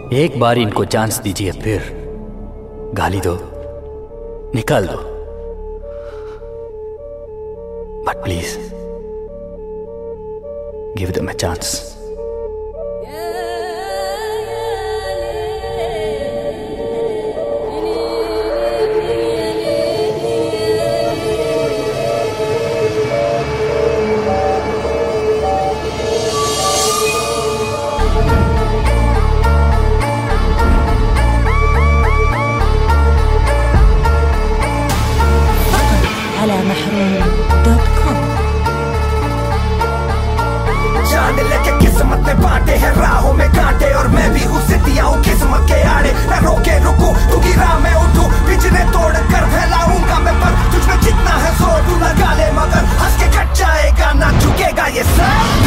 एक बार इनको चांस दीजिए, फिर गाली दो, निकाल दो, but please give them a chance. على محروم.com। जान लेके किस्मत में बांटे हैं राहों में कांटे, और मैं भी उसे दिया हूँ किस्मत के आड़े। मैं रोके रुकूं तू गिरा मैं उठूं, पिछले तोड़ कर फैलाऊंगा मैं पर, तुझ में जितना है जोर तू लगा ले, मगर हंस के कट जाएगा ना झुकेगा ये सर।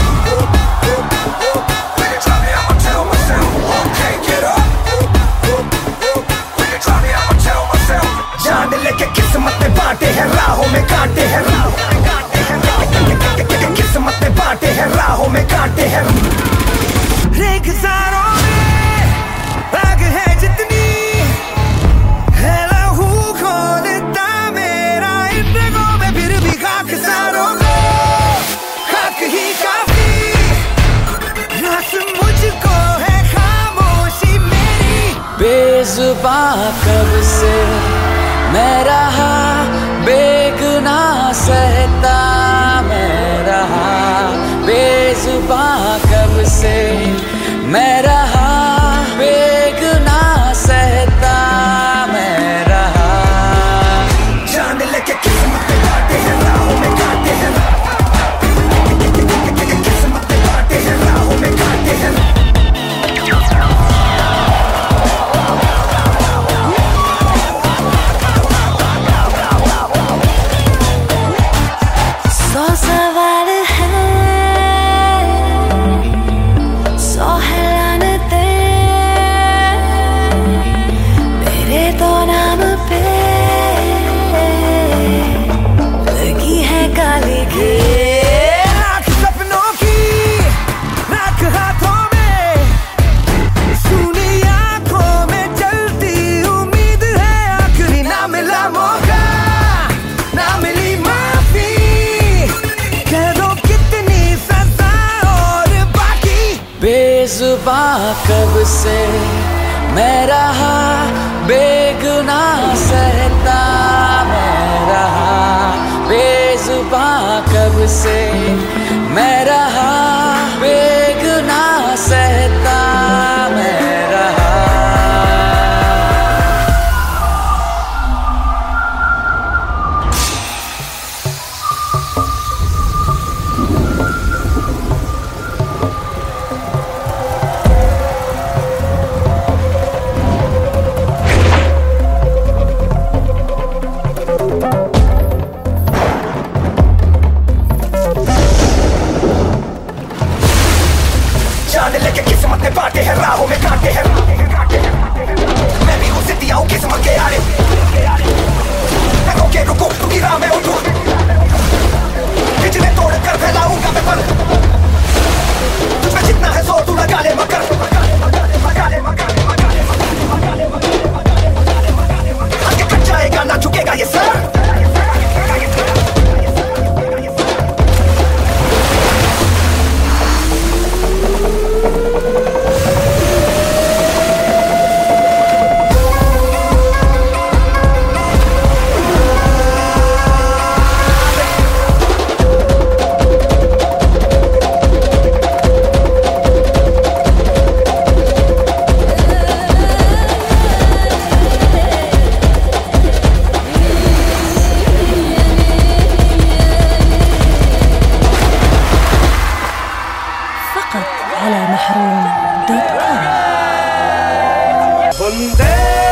जान लेके किस्मत में बांटे हैं राहों में कांटे हैं, किस्मत में बांटे हैं राहों में कांटे हैं। रेगिस्तानों में आग है जितनी है, लहू खोलता मेरा इन रगों में, फिर भी खाकसारों को खाक ही काफी। रास मुझको है खामोशी मेरी, बेजुबां कब से मैं रहा, बेगुना सहता मैं रहा। बेजुबां कब से मैं रहा, बेगुना सहता मैं रहा। जान लेके किस्मत में बांटे हैं राहों में कांटे हैं, किस्मत में बांटे हैं राहों में कांटे हैं। बेजुबां कब से मैं रहा, बेगुना सहता मैं रहा। बेजुबां कब से मैं रहा, बेगुना सहता मैं रहा। जान लेके किस्मत में बांटे हैं राहों में कांटे हैं, मैं भी उसे दिया हूँ किस्मत के आड़े। मैं रोके रुकूं तू गिरा मैं उठूं, पिछले तोड़ कर फैलाऊंगा मैं पर, तुझ में जितना है जोर तू लगा ले, मगर आगे कट जाएगा ना झुकेगा ये सर। على محروم.com।